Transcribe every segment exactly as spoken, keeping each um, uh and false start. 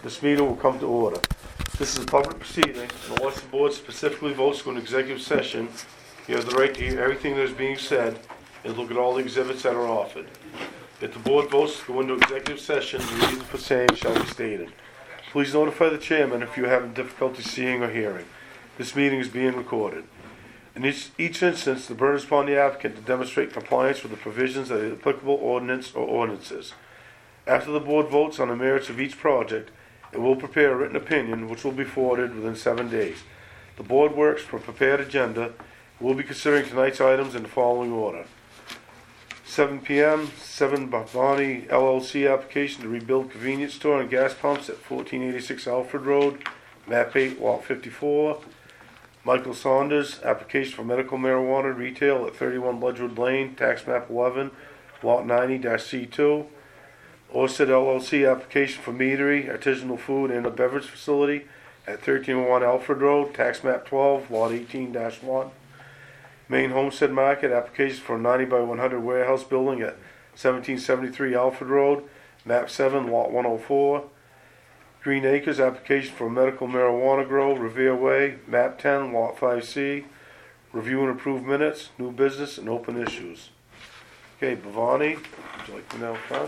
This meeting will come to order. This is a public proceeding, and unless the board specifically votes to go into executive session, you have the right to hear everything that is being said and look at all the exhibits that are offered. If the board votes to go into executive session, the reason for saying shall be stated. Please notify the chairman if you are having difficulty seeing or hearing. This meeting is being recorded. In each, each instance, the burden is upon the applicant to demonstrate compliance with the provisions of the applicable ordinance or ordinances. After the board votes on the merits of each project, it will prepare a written opinion which will be forwarded within seven days. The board works from a prepared agenda. We'll be considering tonight's items in the following order. seven p.m., seven Bhavani L L C application to rebuild convenience store and gas pumps at fourteen eighty-six Alfred Road, map eight, lot fifty-four. Michael Saunders, application for medical marijuana retail at thirty-one Ledgewood Lane, tax map eleven, lot ninety C two. Orsted L L C application for meadery, artisanal food, and a beverage facility at thirteen oh one Alfred Road, tax map twelve, lot eighteen dash one. Main Homestead Market, application for a ninety by one hundred warehouse building at seventeen seventy-three Alfred Road, map seven, lot one oh four. Green Acres, application for a medical marijuana grow, Revere Way, map ten, lot five C. Review and approve minutes, new business, and open issues. Okay, Bhavani, would you like to now front?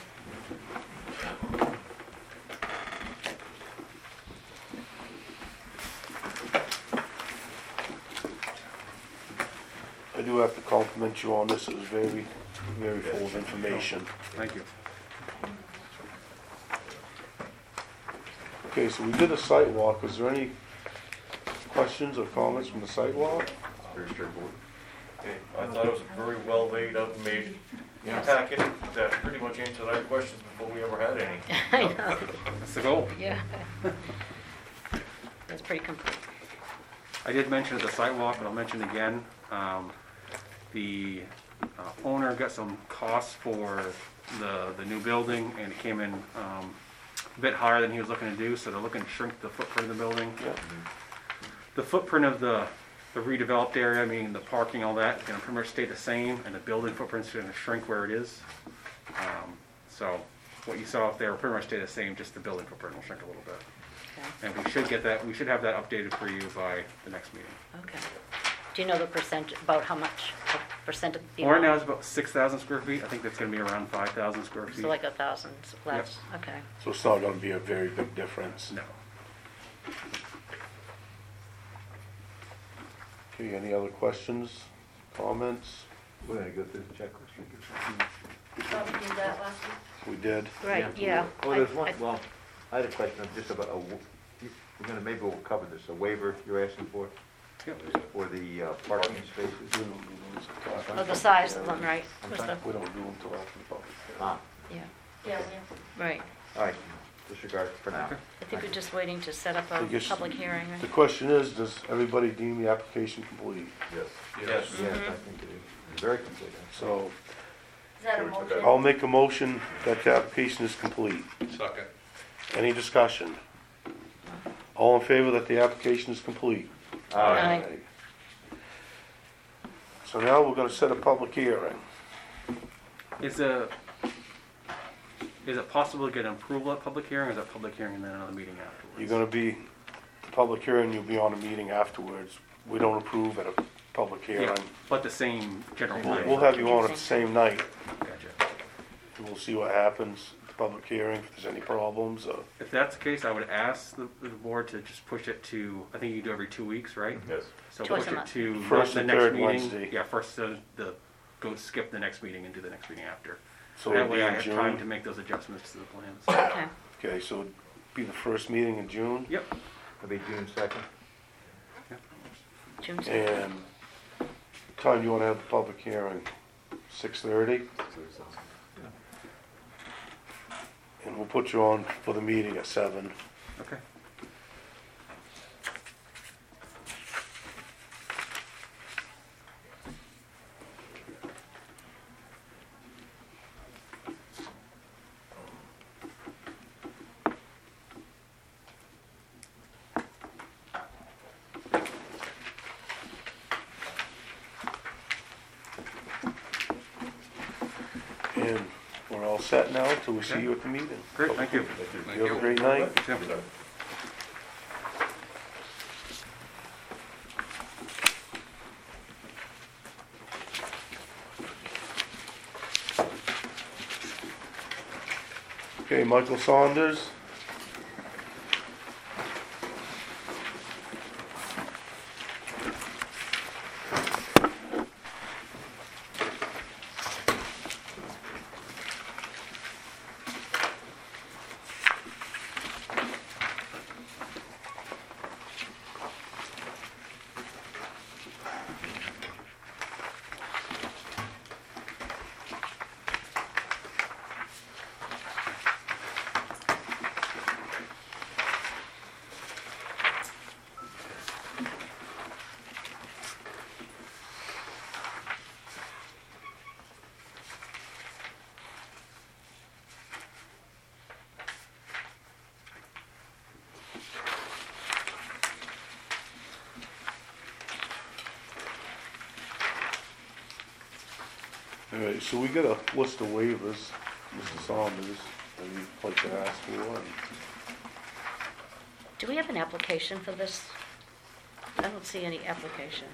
I do have to compliment you on this. It was very, very full of information. Thank you. Okay, so we did a site walk. Was there any questions or comments from the site walk? Very straightforward. Okay, I thought it was a very well laid out and made packet that pretty much answered our questions before we ever had any. I know, That's the goal. yeah. That's pretty complete. I did mention at the sidewalk, but I'll mention again, um, the uh, owner got some costs for the, the new building, and it came in um, a bit higher than he was looking to do, so they're looking to shrink the footprint of the building. Yep. The footprint of the, the redeveloped area, meaning the parking, all that, is gonna pretty much stay the same, and the building footprint's gonna shrink where it is. Um, So what you saw up there will pretty much stay the same, just the building footprint will shrink a little bit. Okay. And we should get that, we should have that updated for you by the next meeting. Okay. Do you know the percent, about how much, what percent of the Well, right now amount? it's about six thousand square feet. I think that's gonna be around five thousand square feet. So like a thousand less, okay. So it's not going to be a very big difference. No. Okay, any other questions, comments? We're gonna go through the checklist. Thought we did that last week. We did. Right, yeah. Oh, I- there's one, I- well, I had a question just about a, wa- you- we're gonna, maybe we'll cover this, a waiver you're asking for, Yep. for the uh, parking spaces. We don't do those until after- Oh, the size of them, right? I'm Was sorry? the- We don't do them until after the public. Ah, Yeah, Yeah, yeah. right. all right, disregard for now. Okay. I think we're just waiting to set up I a guess public hearing, The right? question is, does everybody deem the application complete? Yes. Yes. Yes, I think it is. It's very complete. So Is that a motion? I'll make a motion that the application is complete. Second. Any discussion? All in favor that the application is complete? Aye. So now we're gonna set a public hearing. Is a, is it possible to get an approval at public hearing, or is that public hearing and then another meeting afterwards? You're gonna be, the public hearing, you'll be on a meeting afterwards. We don't approve at a public Yeah, hearing. but the same general We'll, plan. we'll have you on at the same night, Gotcha. and we'll see what happens at the public hearing, if there's any problems, or, If that's the case, I would ask the, the board to just push it to, I think you do every two weeks, right? Yes. So Twice push a it month. to First the and next third meeting. Wednesday. Yeah, first, uh, the, go skip the next meeting and do the next meeting after. so That it'll be way I in have time to June. make those adjustments to the plans. Okay. Okay, so it'd be the first meeting in June, Yep. It'll be June second. June second. and time you wanna have the public hearing? Six thirty? And we'll put you on for the meeting at seven. Okay. And we're all set now until we see Okay. you at the meeting. Great, thank you. You have a great night. Tim. Okay, Michael Saunders. Alright, so we got a list of waivers, Mister Saunders, that you'd like to ask for. and- Do we have an application for this? I don't see any application.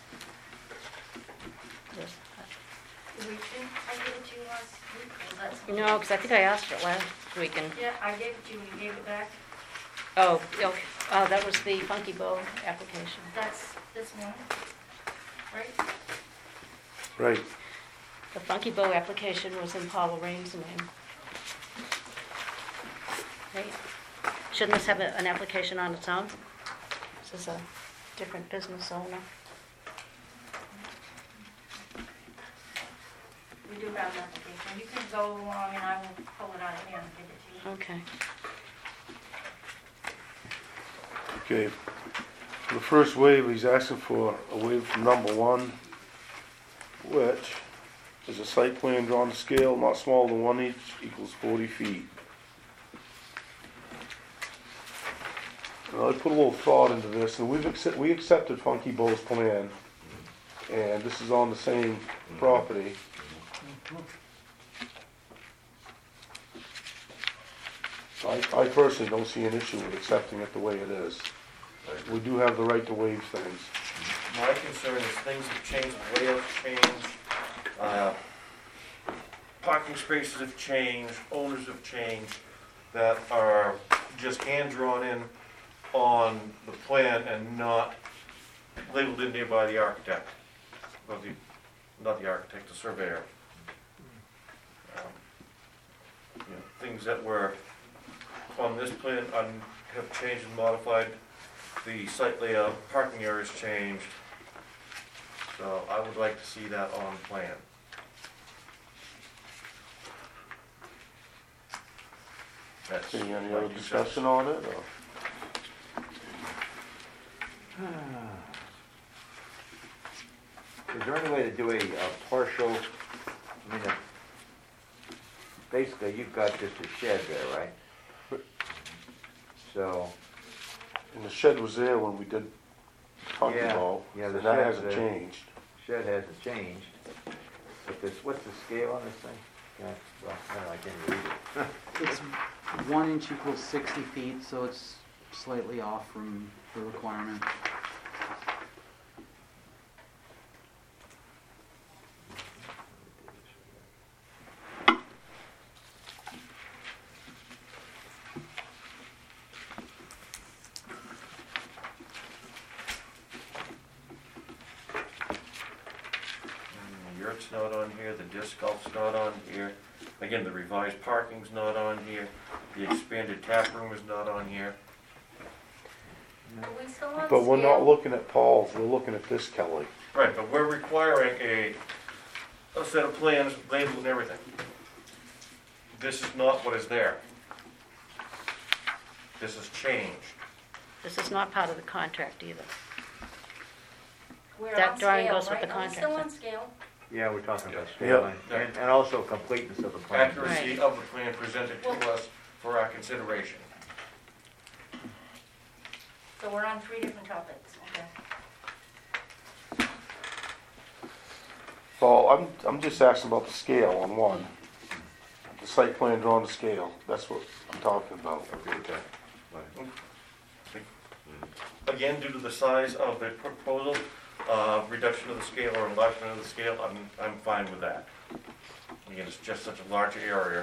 This- We didn't, I gave it to you last week, or that's. No, because I think I asked it last week and, Yeah, I gave it to you, and you gave it back. oh, okay, oh, that was the Funky Bow application. That's this one, right? Right, The Funky Bow application was in Paula Rain's name. Right? Shouldn't this have a- an application on its own? This is a different business owner. We do have an application. You can go along and I will pull it out here and give it to you. Okay. okay. The first waiver, he's asking for a waiver from number one, which is a site plan drawn to scale not smaller than one inch equals forty feet. Now, I put a little thought into this, and we've accept, we accepted Funky Bow's plan, and this is on the same property. I, I personally don't see an issue with accepting it the way it is. We do have the right to waive things. My concern is things have changed, layouts changed, uh, parking spaces have changed, owners have changed, that are just hand-drawn in on the plan and not labeled in there by the architect, or the, not the architect, the surveyor. Um, you know, Things that were on this plan un- have changed and modified. The site layout, parking areas changed. So I would like to see that on plan. That's Any, any my other two discussion cents. on it, or? Is there any way to do a, a partial, I mean, a- basically, you've got just a shed there, right? So, And the shed was there when we did Funky Yeah, Bow, yeah, the and that shed's hasn't there. changed. shed hasn't changed, but this, what's the scale on this thing? Yeah, well, I don't know, I can't read it. It's one inch equals sixty feet, so it's slightly off from the requirement. Mm, The yurt's not on here, the disc golf's not on here. Again, the revised parking's not on here. The expanded tap room is not on here. Are we still on But we're not scale? looking at Paul's, we're looking at this, Kelly. Right, but we're requiring a, a set of plans labeled and everything. This is not what is there. This has changed. This is not part of the contract either. We're That on drawing scale, goes with right? the Are we still contract, on scale? Yeah, we're talking about Yeah. scale line, and, and also completeness of the plan. Accuracy Right. of the plan presented to us for our consideration. So we're on three different topics, okay. Paul, I'm, I'm just asking about the scale on one. The site plan drawn to scale, that's what I'm talking about. Okay, okay. Again, due to the size of the proposal, uh, reduction of the scale or enlargement of the scale, I'm, I'm fine with that. Again, it's just such a large area.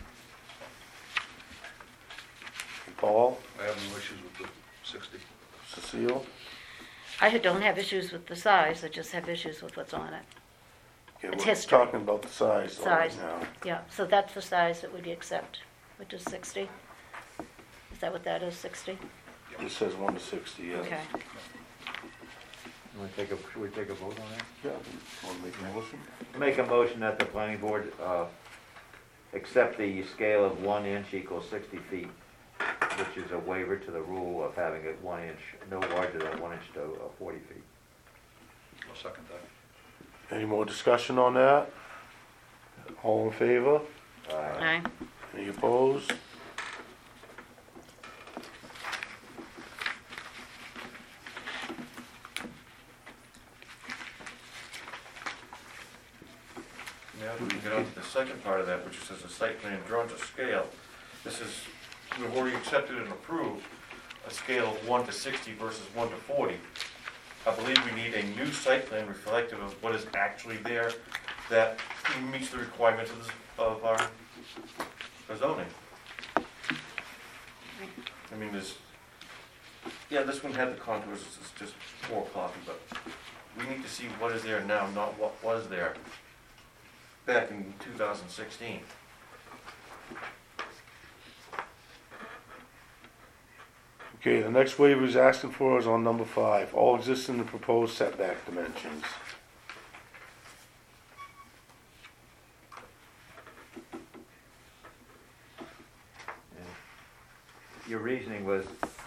Paul, I have no issues with the sixty. Cecile? I don't have issues with the size, I just have issues with what's on it. Okay, It's we're history. talking about the size right Size. now. Yeah, so that's the size that we accept, which is sixty? Is that what that is, sixty? It says one to sixty, yes. Okay. Want to take a, should we take a vote on that? Yeah, want to make a motion? Make a motion that the planning board, uh, accept the scale of one inch equals sixty feet, which is a waiver to the rule of having it one inch, no larger than one inch to uh, forty feet. I'll second that. Any more discussion on that? All in favor? Uh, Aye. Any opposed? Now we can get on to the second part of that, which says a site plan drawn to scale. This is, we've already accepted and approved a scale of one to sixty versus one to forty. I believe we need a new site plan reflective of what is actually there that meets the requirements of, this, of our our zoning. I mean, there's, yeah, this one had the contours, this is just poor copy, but we need to see what is there now, not what was there back in two thousand sixteen. Okay, the next waiver he's asking for is on number five, all existing and proposed setback dimensions. Your reasoning was,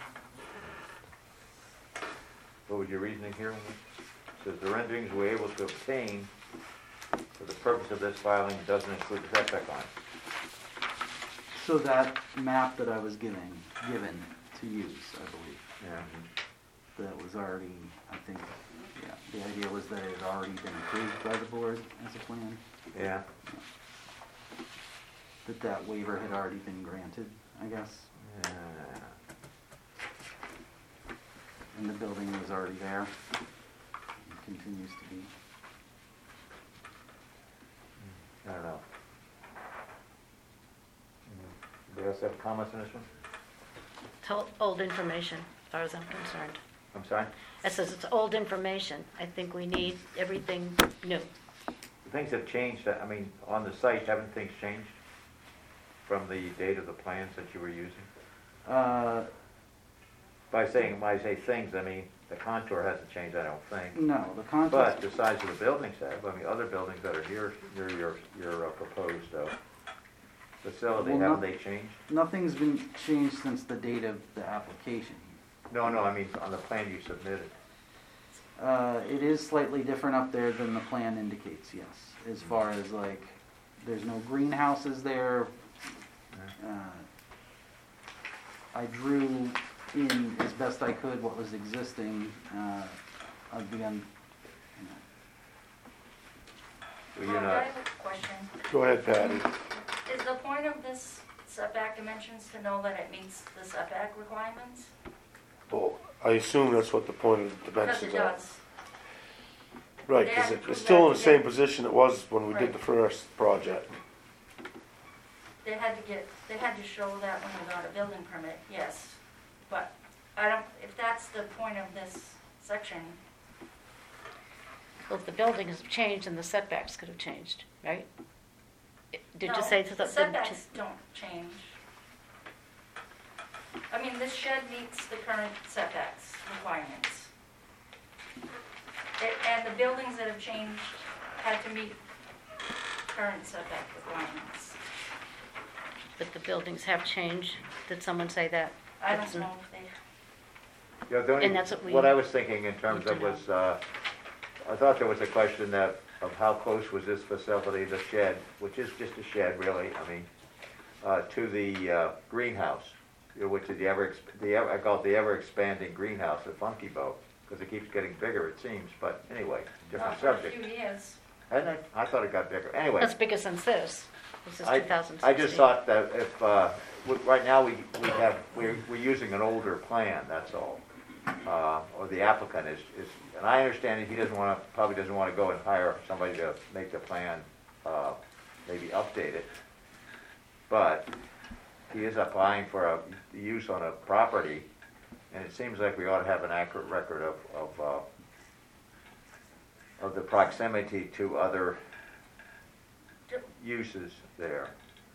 what was your reasoning here? It says the renderings we're able to obtain for the purpose of this filing doesn't include the setback line. So that map that I was giving, given to use, I believe, Yeah. that was already, I think, yeah, the idea was that it had already been approved by the board as a plan, Yeah. that that waiver had already been granted, I guess, Yeah. and the building was already there, and continues to be. I don't know. Anybody else have comments on this one? It's old- old information, as far as I'm concerned. I'm sorry? It says it's old information. I think we need everything new. Things have changed, I mean, on the site, haven't things changed from the date of the plans that you were using? Uh, By saying, when I say things, I mean, the contour hasn't changed, I don't think. no, the contour, But the size of the buildings have, I mean, other buildings that are here, your, your, your uh, proposed, uh, facility, Well, haven't not- they changed? nothing's been changed since the date of the application. No, no, I mean, on the plan you submitted. Uh, it is slightly different up there than the plan indicates, yes, as far as like, there's no greenhouses there. Uh, I drew in as best I could what was existing, uh, of the, un- you know, Well, Well, you're I not, have a question. Go ahead, Patty. Is the point of this setback dimensions to know that it meets the setback requirements? Well, I assume that's what the point of the Because dimensions it are. does. Right, They because have to it's prove still in that the to same get- position it was when we did Right. the first project. They had to get, they had to show that when they got a building permit, yes. But I don't, if that's the point of this section, Well, if the building has changed, then the setbacks could have changed, right? Did no, you say that the the... setbacks don't change. I mean, this shed meets the current setbacks requirements. It- And the buildings that have changed had to meet current setback requirements. But the buildings have changed? Did someone say that? I That's don't n- know if they, yeah, the only, And that's what we what I was thinking in terms need to of was, uh, I thought there was a question that, of how close was this facility, the shed, which is just a shed really, I mean, uh, to the, uh, greenhouse, you know, which is the ever, exp- the, ever- I call it the ever expanding greenhouse at Funky Boat, because it keeps getting bigger, it seems, but anyway, different not for a subject. few years. Hasn't it? I thought it got bigger, anyway. That's bigger since this. This is I, two thousand sixteen. I just thought that if, uh, w- right now, we, we have, we're, we're using an older plan, that's all. Uh, or the applicant is, is, and I understand that he doesn't wanna, probably doesn't wanna go and hire somebody to make the plan, uh, maybe update it. But he is applying for a use on a property, and it seems like we ought to have an accurate record of, of, uh, of the proximity to other uses there.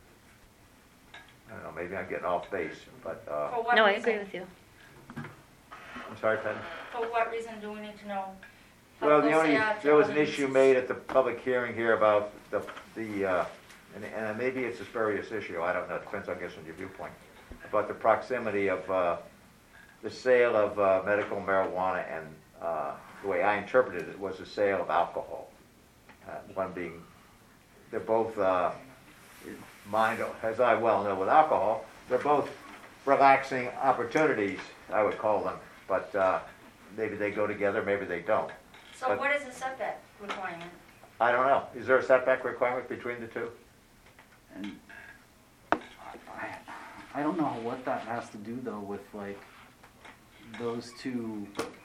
I don't know, maybe I'm getting off base, but, uh, For what No, I reason? agree with you. I'm sorry, Penny? For what reason do we need to know? how Well, the close only, they are to there was an other issue uses? made at the public hearing here about the, the, uh, and, and maybe it's a spurious issue, I don't know, it depends, I guess, on your viewpoint, about the proximity of, uh, the sale of, uh, medical marijuana and, uh, the way I interpreted it was the sale of alcohol. Uh, one being, they're both, uh, mind, as I well know with alcohol, they're both relaxing opportunities, I would call them, but, uh, maybe they go together, maybe they don't. So but- what is the setback requirement? I don't know. Is there a setback requirement between the two? And I, I don't know what that has to do though with like those two.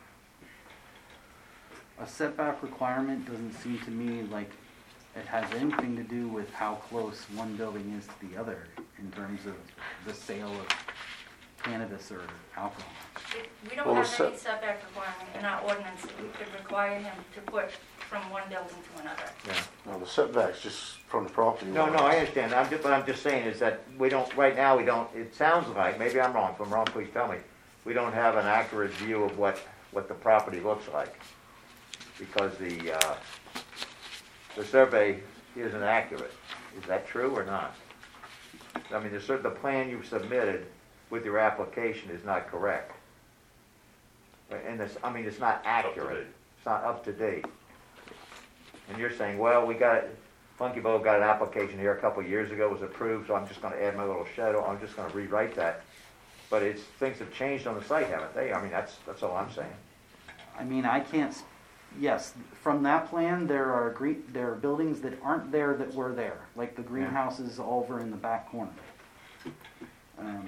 A setback requirement doesn't seem to me like it has anything to do with how close one building is to the other in terms of the sale of cannabis or alcohol. We- We don't Well, have the any setback requirement in our ordinance that we could require him to put from one building to another. Yeah. No, the setback's just from the property No, line. no, I understand. I'm just, what I'm just saying is that we don't, right now, we don't, it sounds like, maybe I'm wrong. If I'm wrong, please tell me. We don't have an accurate view of what, what the property looks like. Because the, uh, the survey isn't accurate. Is that true or not? I mean, the, cer- the plan you've submitted with your application is not correct. And it's, I mean, it's not accurate. It's not up to date. And you're saying, well, we got, Funky Bow got an application here a couple of years ago, it was approved, so I'm just gonna add my little shed, I'm just gonna rewrite that. But it's, things have changed on the site, haven't they? I mean, that's, that's all I'm saying. I mean, I can't, s- yes, from that plan, there are gre there are buildings that aren't there that were there, like the greenhouses over in the back corner. Um,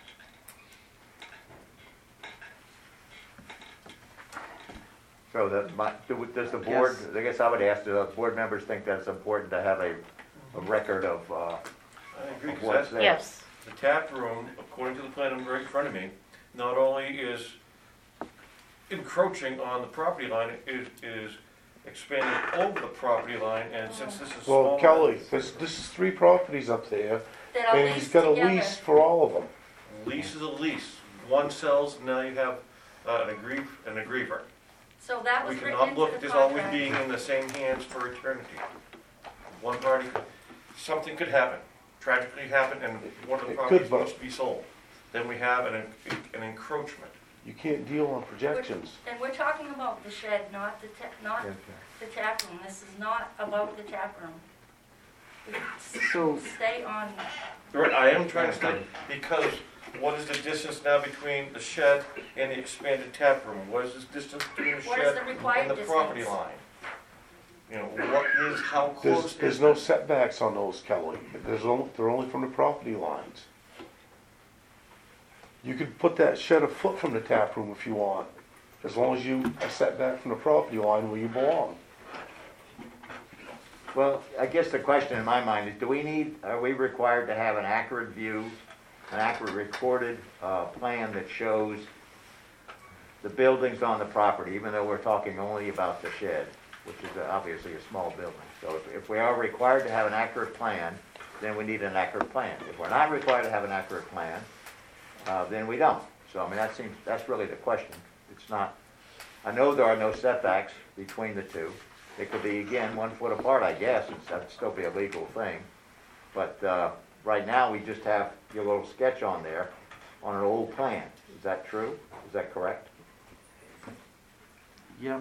So that, my, do- does the board, Yes. I guess I would ask, do the board members think that it's important to have a, a record of, uh, I agree, of 'cause what's that- there? Yes. the tap room, according to the plan I'm right in front of me, not only is encroaching on the property line, it is expanding over the property line, and since this is small. Well, Kelly, this, this is three properties up there, That are and he's leased got a together. lease for all of them. Lease is a lease. One sells, now you have uh, an agree, an agriever. So that We was written cannot into look the at this always contract. being in the same hands for eternity. One party, something could happen, tragically happen, and one of the It could, properties but- wants to be sold. Then we have an, an encroachment. You can't deal on projections. And we're talking about the shed, not the, ta- not the tap room. This is not about the tap room. We So, Stay on, Right, I am trying to stay, because what is the distance now between the shed and the expanded tap room? What is this distance between the What is shed the required and the property distance? line? You know, what is, how There's, close there's is no it? setbacks on those, Kelly. There's only, they're only from the property lines. You could put that shed a foot from the tap room if you want, as long as you are set back from the property line where you belong. Well, I guess the question in my mind is, do we need, are we required to have an accurate view, an accurate recorded, uh, plan that shows the buildings on the property, even though we're talking only about the shed, which is obviously a small building? So if, if we are required to have an accurate plan, then we need an accurate plan. If we're not required to have an accurate plan, uh, then we don't. So, I mean, that seems, that's really the question. It's not, I know there are no setbacks between the two. They could be, again, one foot apart, I guess, it's, that'd still be a legal thing. But, uh, right now, we just have your little sketch on there on an old plan. Is that true? Is that correct? yeah,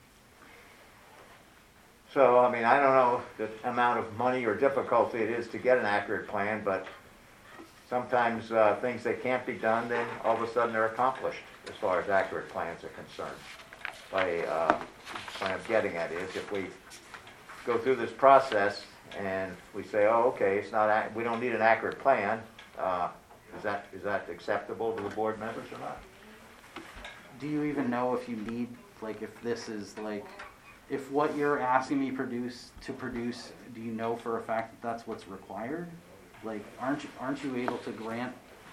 So, I mean, I don't know the amount of money or difficulty it is to get an accurate plan, but sometimes, uh, things that can't be done, then all of a sudden they're accomplished as far as accurate plans are concerned. By, uh, what I'm getting at is, if we go through this process and we say, oh, okay, it's not, ac- we don't need an accurate plan, uh, is that, is that acceptable to the board members or not? Do you even know if you need, like, if this is like, if what you're asking me produce, to produce, do you know for a fact that that's what's required? Like, aren't you, aren't you able to grant,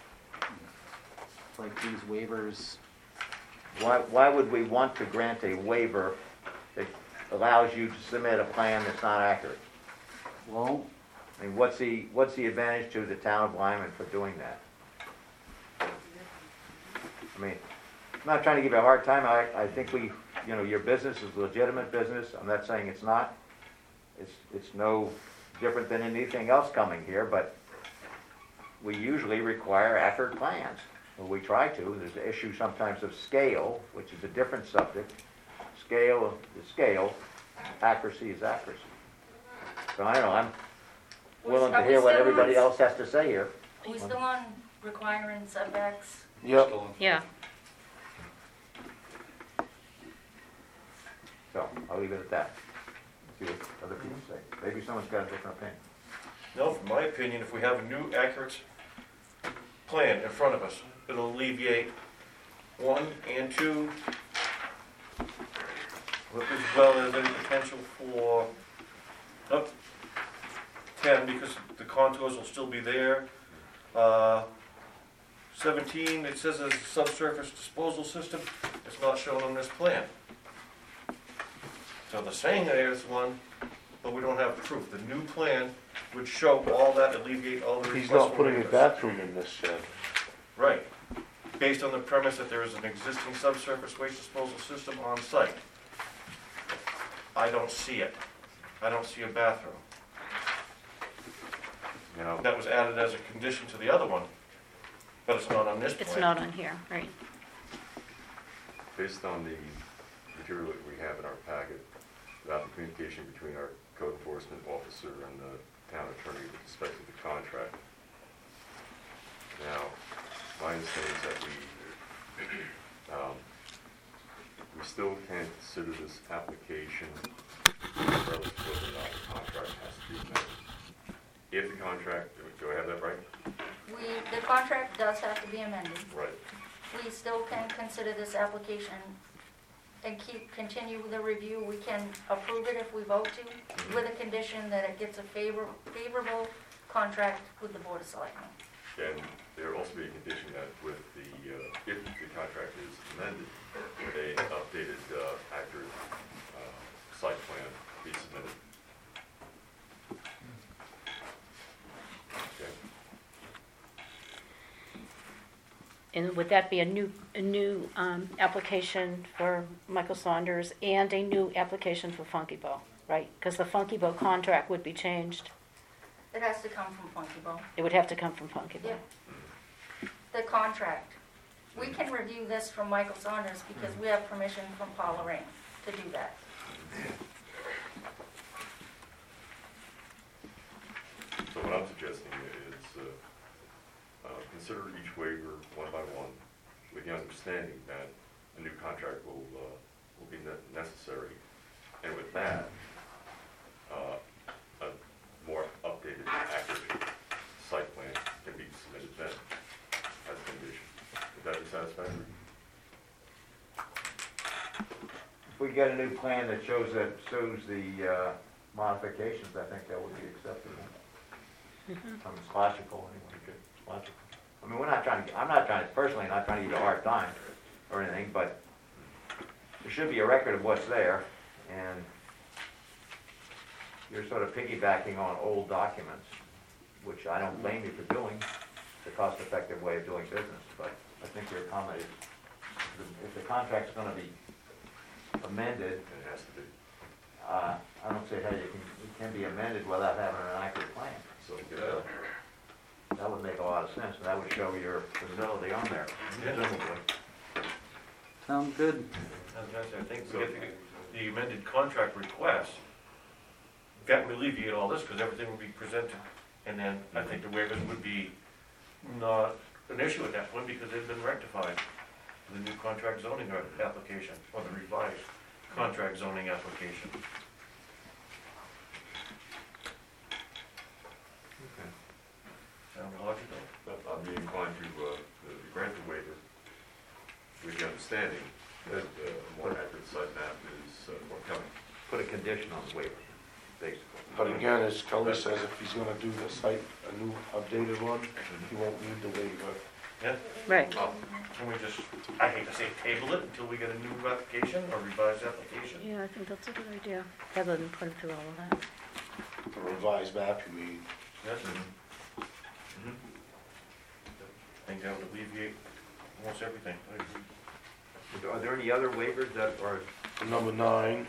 like, these waivers? Why, why would we want to grant a waiver that allows you to submit a plan that's not accurate? Well, I mean, what's the, what's the advantage to the town of Lyman for doing that? I mean, I'm not trying to give you a hard time, I, I think we, you know, your business is legitimate business, I'm not saying it's not. It's, it's no different than anything else coming here, but we usually require accurate plans. Well, we try to, there's the issue sometimes of scale, which is a different subject. Scale is scale, accuracy is accuracy. So I don't know, I'm willing to Are we hear what still everybody on- else has to say here. Are we still on requiring setbacks? Yep. Still in- Yeah. So I'll leave it at that. See what other people say. Maybe someone's got a different opinion. No, from my opinion, if we have a new accurate plan in front of us, it'll alleviate one and two, as well as any potential for, up ten, because the contours will still be there. Uh, seventeen, it says there's a subsurface disposal system, it's not shown on this plan. So they're saying there's one, but we don't have proof. The new plan would show all that, alleviate all the requests. He's not for putting a waivers. bathroom in this shed. Right, based on the premise that there is an existing subsurface waste disposal system on site. I don't see it. I don't see a bathroom. You know, That was added as a condition to the other one, but it's not on this plan. It's not on here, right? Based on the material that we have in our packet, about the communication between our code enforcement officer and the town attorney with respect to the contract. Now, my understanding is that we, um, we still can consider this application regardless of whether or not the contract has to be amended. If the contract, do I have that right? We, the contract does have to be amended. Right. We still can consider this application and keep, continue the review. We can approve it if we vote to, with a condition that it gets a favor, favorable contract with the Board of Selectmen. And there will also be a condition that with the, uh, if the contract is amended, a updated, uh, accurate, uh, site plan be submitted. Okay. And would that be a new, a new um, application for Michael Saunders and a new application for Funky Bow, right? Because the Funky Bow contract would be changed. It has to come from Funky Bow. It would have to come from Funky Bow. Yeah. The contract. We can review this from Michael Saunders because we have permission from Paula Rain to do that. So what I'm suggesting is, uh, uh, consider each waiver one by one, with the understanding that a new contract will, uh, will be ne- necessary. And with that, uh, a more updated, accurate site plan can be submitted then as a condition. Would that be satisfactory? if we get a new plan that shows that, shows the, uh, modifications, I think that would be acceptable. Mhm. Um, It's logical, anyway, good, it's logical. I mean, we're not trying to, I'm not trying to, personally, not trying to give you a hard time or anything, but there should be a record of what's there, and you're sort of piggybacking on old documents, which I don't blame you for doing. It's a cost-effective way of doing business, but I think your comment is, if the- if the contract's gonna be amended, And it has to be. uh, I don't see how you can, it can be amended without having an accurate plan. So, uh, That would make a lot of sense, and that would show your facility on there, presumably. Sounds good. I was gonna say, I think we get the, the amended contract request, that would alleviate all this, because everything would be presented, and then I think the waivers would be not an issue at that point, because they've been rectified. The new contract zoning application, or the revised contract zoning application. understanding that uh, a more accurate site map is uh, forthcoming. Put a condition on the waiver, basically. But again, as Kelly says, if he's gonna do the site, a new updated one, he won't need the waiver. Yeah, Right. well, can we just, I hate to say table it until we get a new application or revised application? Yeah, I think that's a good idea, rather than put him through all of that. The revised map, you mean? Yes? Mhm. I think that would alleviate almost everything. I agree. Are there any other waivers that are, Number nine.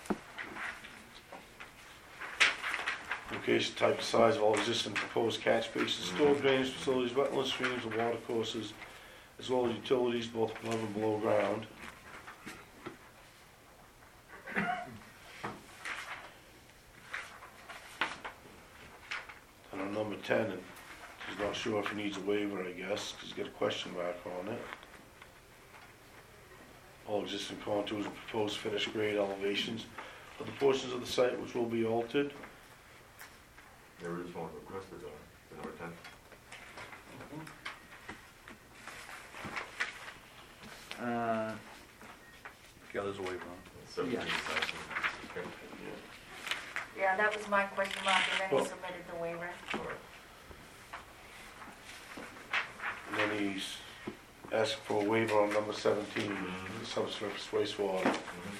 Location, type, and size of all existing proposed catch basins, storm drainage facilities, wetland streams, and water courses, as well as utilities both above and below ground. And on number ten, and he's not sure if he needs a waiver, I guess, because he's got a question mark on it. All existing contours and proposed finished grade elevations of the portions of the site which will be altered. There is one requested on, in number ten. Uh, Yeah, there's a waiver on Seventeen Yeah. section. Okay. Yeah, that was my question mark, and then Well- he submitted the waiver. All right. And then he's asking for a waiver on number seventeen, Mhm. the subsurface wastewater. Mhm.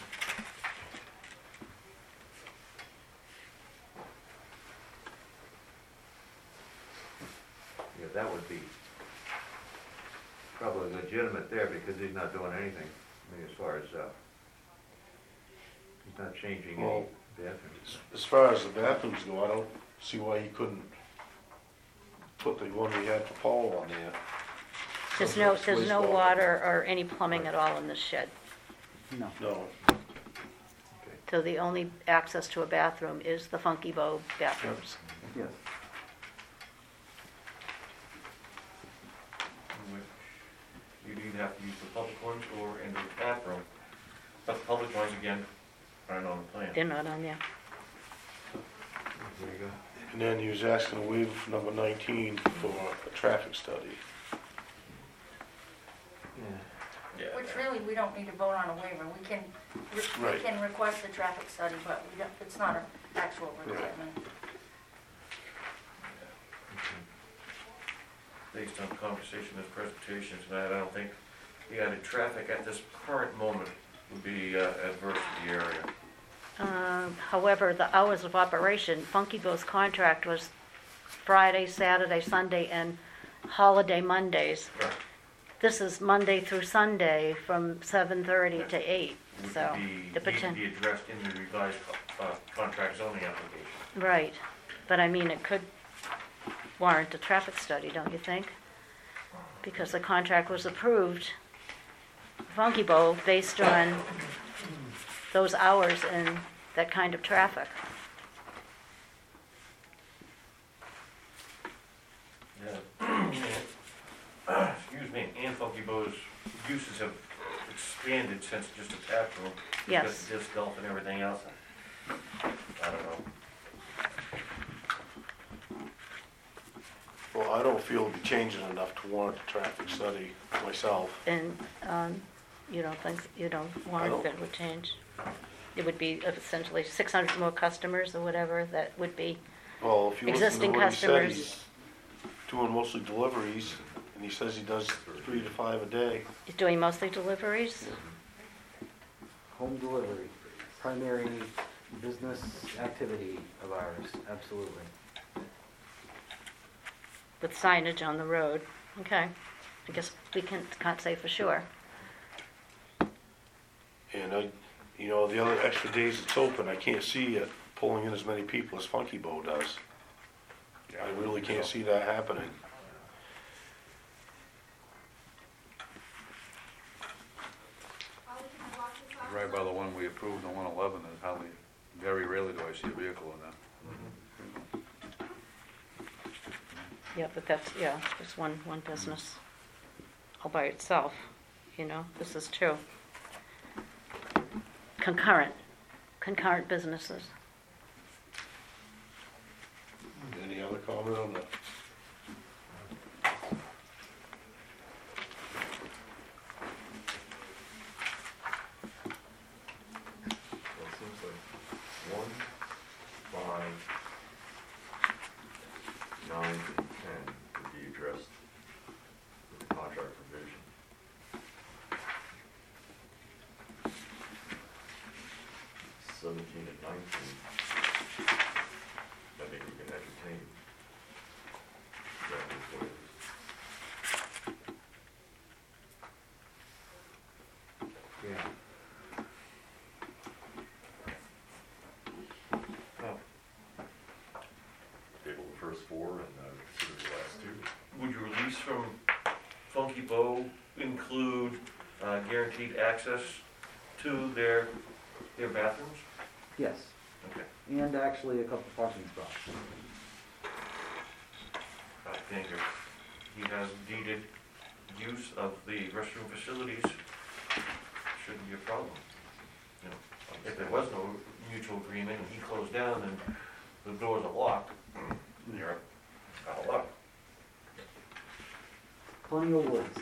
yeah, that would be probably legitimate there because he's not doing anything, I mean, as far as, uh, he's not changing any Well, bathrooms. As far as the bathrooms go, I don't see why he couldn't put the one we had for Paul on there. There's no, Subsurface there's no wastewater. water or any plumbing at all in this shed. no. No, So the only access to a bathroom is the Funky Bow bathrooms. Yes. Which you'd either have to use the public ones or in the bathroom. But the public ones, again, aren't on the plan. They're not on there. There you go. and then he was asking a waiver for number nineteen for a traffic study. Yeah. Yeah. Which really, we don't need to vote on a waiver. We can, we Right. can request a traffic study, but we don't, it's not an actual requirement. Based on conversation and presentations, and I don't think the added traffic at this current moment would be uh, adverse to the area. Um, However, the hours of operation, Funky Bow's contract was Friday, Saturday, Sunday, and holiday Mondays. Right. This is Monday through Sunday from seven thirty to eight, Which so. would be, the need to poten- be addressed in the revised uh, contract zoning application. Right, but I mean, it could warrant a traffic study, don't you think? Because the contract was approved, Funky Bow, based on those hours and that kind of traffic. Yeah. Excuse me, and Funky Bow's uses have expanded since just a tap room. You've got Yes. the disc golf and everything else. I don't know. Well, I don't feel it'd be changing enough to warrant a traffic study myself. And um, you don't think, you don't I want don't. that it would change? It would be essentially six hundred more customers or whatever that would be. Well, if you listen to Existing what he said, customers. he's doing mostly deliveries, and he says he does three to five a day. He's doing mostly deliveries? Home delivery, primary business activity of ours, absolutely. With signage on the road. Okay, I guess we can, can't say for sure. And I, you know, the other extra days it's open, I can't see it pulling in as many people as Funky Bow does. I really can't see that happening. Right by the one we approved on one eleven, there's hardly, very rarely do I see a vehicle in there. Yeah, but that's, yeah, just one, one business all by itself, you know, this is true. Concurrent, concurrent businesses. Any other comment on that? ninth, and I think we can entertain that as well. Yeah. Table the first four and uh, consider the last two. Would your release from Funky Bow include uh, guaranteed access to their, their bathrooms? Yes, Okay. and actually a couple parking spots. I think if he has deeded use of the restroom facilities, shouldn't be a problem. You know, if there was no mutual agreement and he closed down and the doors are locked, you're out of luck. Plenty of woods.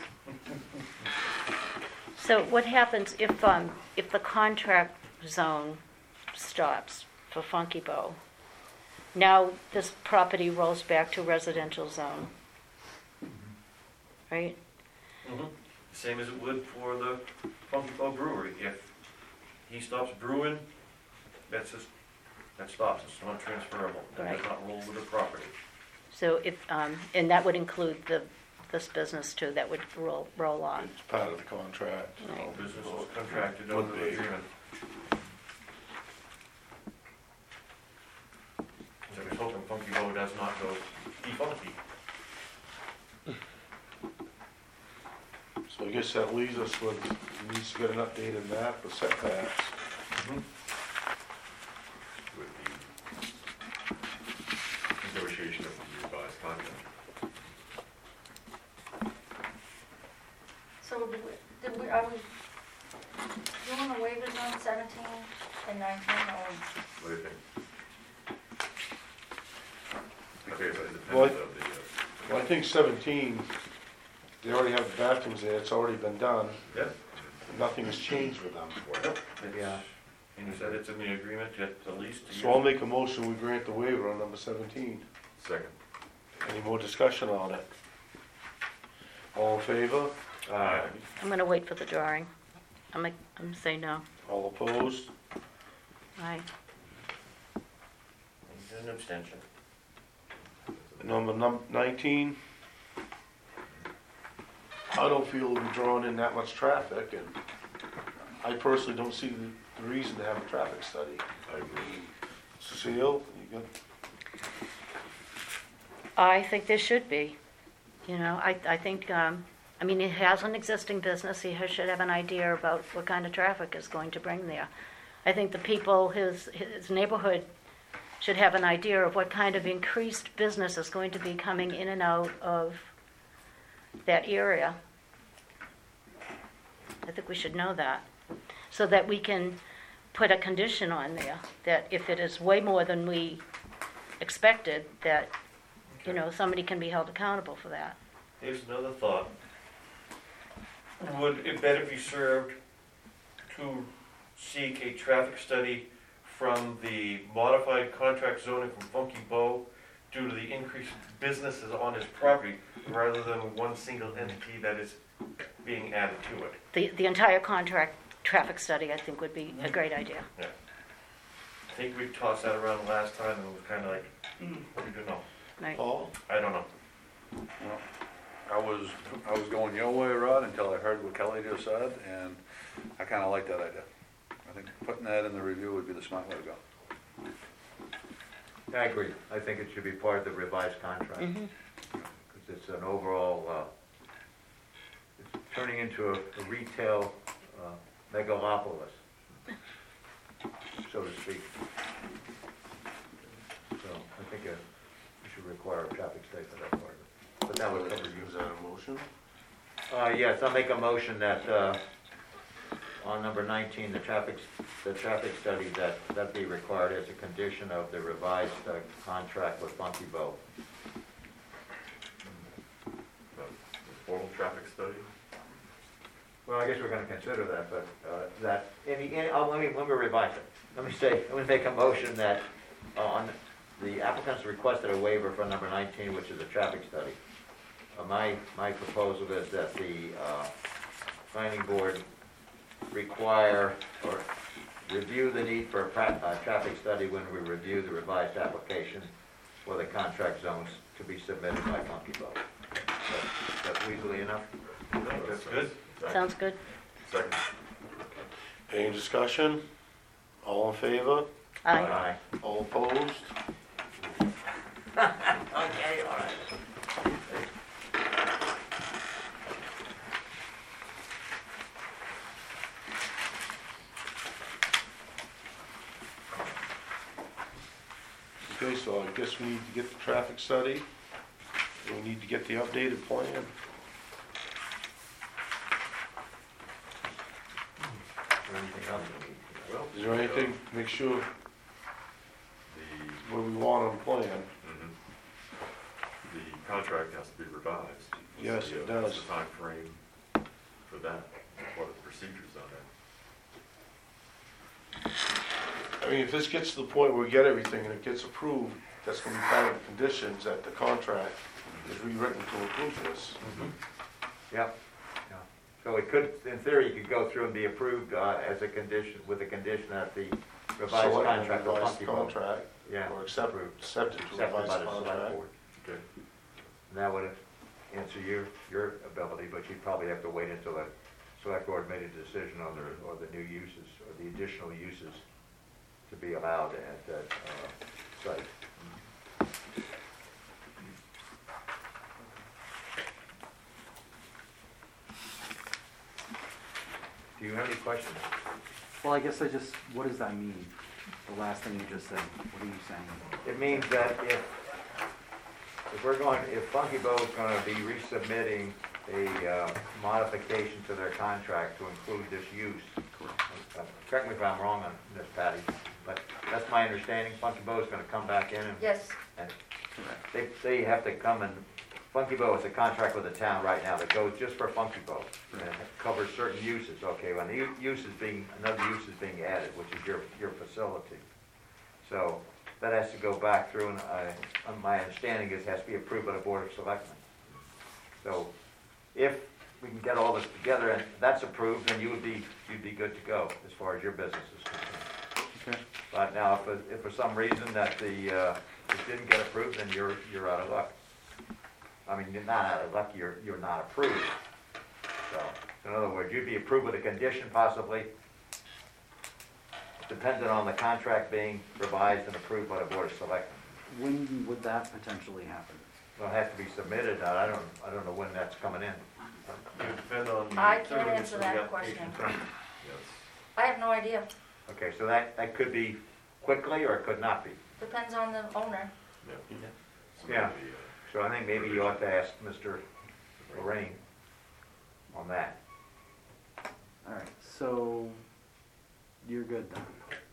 So what happens if, um, if the contract zone stops for Funky Bow? Now this property rolls back to residential zone, right? Mhm. Same as it would for the Funky Bow Brewery. If he stops brewing, that's just, that stops. It's not transferable. It does Right. not roll with the property. So if, um, and that would include the, this business too, that would roll, roll on. It's part of the contract. you know. All business is contracted Would under the be. agreement. So I was hoping Funky Bow does not go defunky. So I guess that leaves us with, we need to get an updated map of setbacks. With the negotiation of the revised contract. So did we, did we, are we doing the waivers on seventeen and nineteen, or? What do you think? Okay, but Well, independent of the, uh, Well, I think seventeen, they already have the bathrooms there, it's already been done, yeah, nothing has changed with them. It's- Yeah. And you said it's in the agreement yet at least to So I'll use. make a motion, we grant the waiver on number seventeen. second. Any more discussion on it? All in favor? Uh, I'm gonna wait for the drawing. I'm, like- I'm gonna say no. All opposed? Aye. It's an abstention. Number num- nineteen. I don't feel we're drawing in that much traffic, and I personally don't see the, the reason to have a traffic study. I agree. Cecile, you got? I think there should be, you know, I, I think, um, I mean, he has an existing business, he has- should have an idea about what kind of traffic is going to bring there. I think the people, his, his neighborhood should have an idea of what kind of increased business is going to be coming in and out of that area. I think we should know that, so that we can put a condition on there, that if it is way more than we expected, that, you know, somebody can be held accountable for that. Here's another thought. Would it better be served to seek a traffic study from the modified contract zoning from Funky Bow due to the increased businesses on his property, rather than one single entity that is being added to it? The, the entire contract traffic study, I think, would be a great idea. Yeah. I think we tossed that around last time and it was kind of like, hmm, what do you know? Right. Paul? I don't know. Well, I was, I was going your way, Rod, until I heard what Kelly just said, and I kinda like that idea. I think putting that in the review would be the smart way to go. I agree. I think it should be part of the revised contract. Mhm. Because it's an overall, uh, it's turning into a a retail uh, megalopolis, so to speak. So I think uh, we should require a traffic study for that part of it. But that would cover Is you. that a motion? Uh, yes, I'll make a motion that, uh, on number nineteen, the traffic, the traffic study, that, that be required as a condition of the revised uh, contract with Funky Bow. Uh, Formal traffic study? Well, I guess we're gonna consider that, but, uh, that, any, any, oh, let me, let me revise it. Let me say, let me make a motion that, uh, on, the applicants requested a waiver for number nineteen, which is a traffic study. Uh, my, my proposal is that the, uh, planning board require, or review the need for a pra- uh, traffic study when we review the revised application for the contract zones to be submitted by Funky Boat. That- That's legally enough? That's good. Sounds good? Second. Any discussion? All in favor? Aye. All opposed? Okay, all right. Okay, so I guess we need to get the traffic study. We need to get the updated plan. Anything else we need? Well, Is there anything, make sure The, where we want on the plan. mhm. The contract has to be revised. Yes, So, it yeah, what's does. the timeframe for that? What are the procedures on that? I mean, if this gets to the point where we get everything and it gets approved, that's gonna be part of the conditions that the contract is rewritten to approve this. Yep. Yeah. So it could, in theory, you could go through and be approved uh, as a condition, with a condition that the revised Select- contract of revised Funky Boat. Contract, Yeah. or accept, approved, accepted to accepted revised by the select contract. board. Okay. And that would answer your, your ability, but you'd probably have to wait until the select board made a decision on the, or the new uses, or the additional uses to be allowed at that uh, site. Do you have any questions? Well, I guess I just, what does that mean? The last thing you just said, what are you saying? It means that if, if we're going, if Funky Bow's gonna be resubmitting a uh, modification to their contract to include this use, uh, correct me if I'm wrong on this, Patty, but that's my understanding, Funky Bow's gonna come back in and, Yes, and they, they have to come and, Funky Bow is a contract with the town right now that goes just for Funky Bow. And it covers certain uses, okay, when the u- use is being, another use is being added, which is your, your facility. So that has to go back through, and I, uh, my understanding is it has to be approved by the Board of Selectmen. So if we can get all this together and that's approved, then you would be, you'd be good to go as far as your business is concerned. Okay. But now, if, if for some reason that the, uh, it didn't get approved, then you're, you're out of luck. I mean, you're not out of luck, you're, you're not approved. So, in other words, you'd be approved with a condition possibly, dependent on the contract being revised and approved by the Board of Selectmen. When would that potentially happen? It'll have to be submitted, now, I don't, I don't know when that's coming in. It would depend on the. I can't thoroughness answer of the that application. question. Yes. I have no idea. Okay, so that, that could be quickly or it could not be. Depends on the owner. Yeah. So Yeah. maybe, uh, So I think maybe you ought to ask Mister Lorraine on that. All right, so you're good then?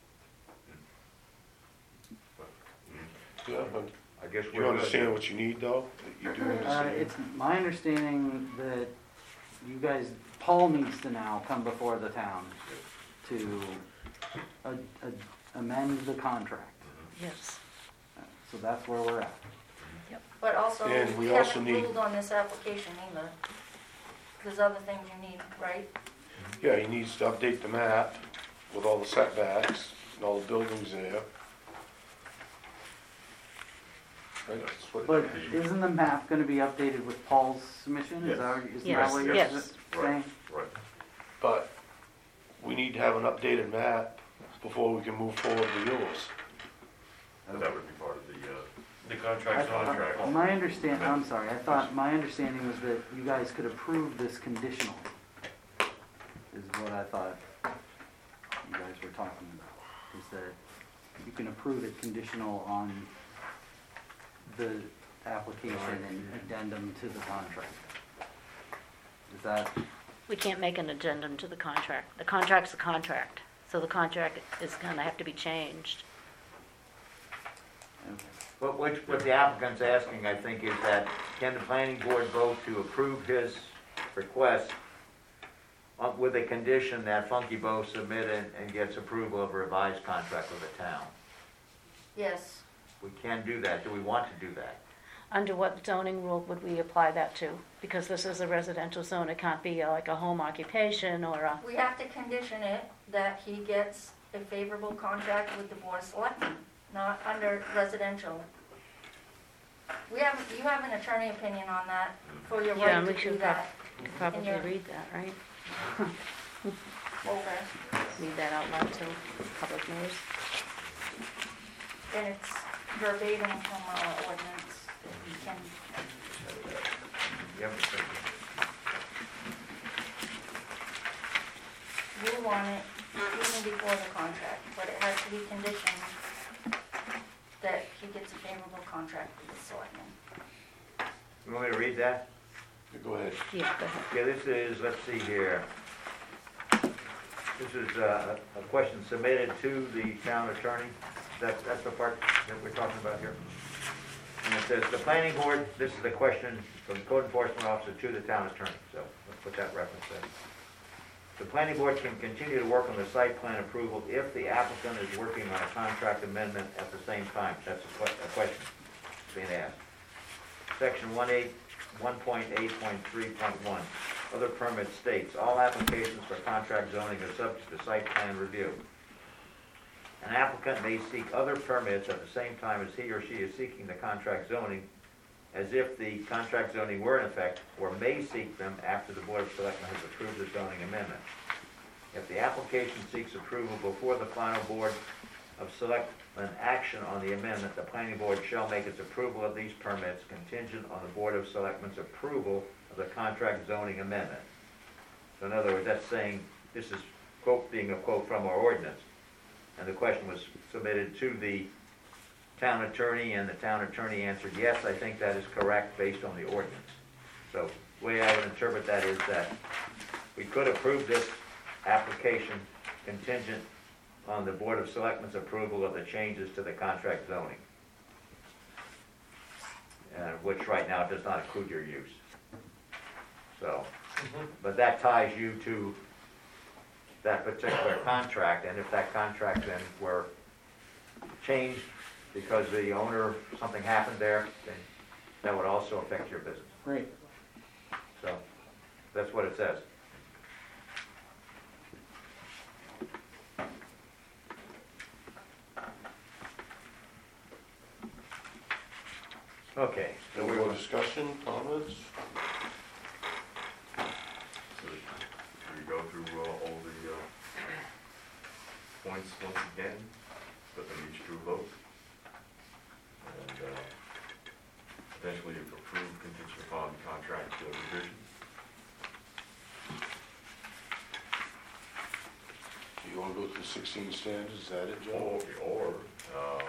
Yeah, but I guess do we're you good. understand what you need though? You do Uh, understand? it's my understanding that you guys, Paul needs to now come before the town to a- a- amend the contract. Yes. Uh, So that's where we're at. But also, And we we also haven't need- ruled on this application either. There's other things you need, right? Yeah, he needs to update the map with all the setbacks and all the buildings there. Right, that's what- But isn't the map gonna be updated with Paul's submission? Is that, isn't that Yes. what you're Yes. s- Right, saying? right. But we need to have an updated map before we can move forward with yours. That would be part of the, uh, The I contract's on track. thought- My understand, I'm sorry, I thought, my understanding was that you guys could approve this conditional, is what I thought you guys were talking about, is that you can approve it conditional on the application and addendum to the contract. Is that, We can't make an addendum to the contract. The contract's the contract, so the contract is gonna have to be changed. okay. What, what, what the applicant's asking, I think, is that can the planning board vote to approve his request uh, with a condition that Funky Bow submit and, and gets approval of a revised contract with the town? Yes. We can do that. Do we want to do that? Under what zoning rule would we apply that to? Because this is a residential zone, it can't be uh, like a home occupation or a, We have to condition it that he gets a favorable contract with the Board of Selectmen, not under residential. We have, you have an attorney opinion on that for your Yeah, right we to should do that. Probably your- read that, right? Over. Read that out loud so public knows. And it's verbatim from our ordinance, that we can, Yep. you want it even before the contract, but it has to be conditioned that he gets a favorable contract with the selectmen. You want me to read that? Yeah, Go ahead. Yeah, go ahead. Yeah, this is, let's see here. This is uh, a a question submitted to the town attorney. That's, that's the part that we're talking about here. And it says, "The planning board," this is a question from the code enforcement officer to the town attorney, so let's put that reference in. "The planning board can continue to work on the site plan approval if the applicant is working on a contract amendment at the same time." That's a que- a question being asked. Section one eight, one point eight point three point one, other permit states, "All applications for contract zoning are subject to site plan review. An applicant may seek other permits at the same time as he or she is seeking the contract zoning, as if the contract zoning were in effect, or may seek them after the Board of Selectmen has approved the zoning amendment. If the application seeks approval before the final Board of Selectmen action on the amendment, the planning board shall make its approval of these permits contingent on the Board of Selectmen's approval of the contract zoning amendment." So in other words, that's saying, this is quote, being a quote from our ordinance. And the question was submitted to the town attorney, and the town attorney answered, "Yes, I think that is correct based on the ordinance." So the way I would interpret that is that we could approve this application contingent on the Board of Selectmen's approval of the changes to the contract zoning, uh, which right now does not include your use. So, but that ties you to that particular contract, and if that contract then were changed because the owner, something happened there, then that would also affect your business. Great. So, that's what it says. Okay, so Any we more will, discussion, comments? So should we go through uh, all the uh, points once again, put them each to a vote? And uh, eventually approve contingent upon contract uh, revision? You wanna go through sixteen standards, is that it, Or, Joe? or um,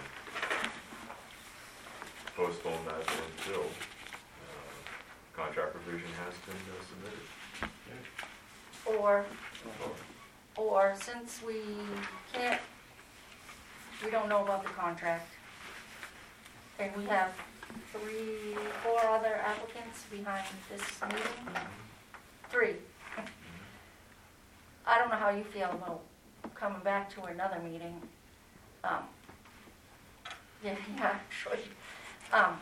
postpone that until uh, contract revision has been uh, submitted. Or, or since we can't, we don't know about the contract, and we have three, four other applicants behind this meeting? Three. I don't know how you feel about coming back to another meeting. Um, Yeah, yeah, actually. Um,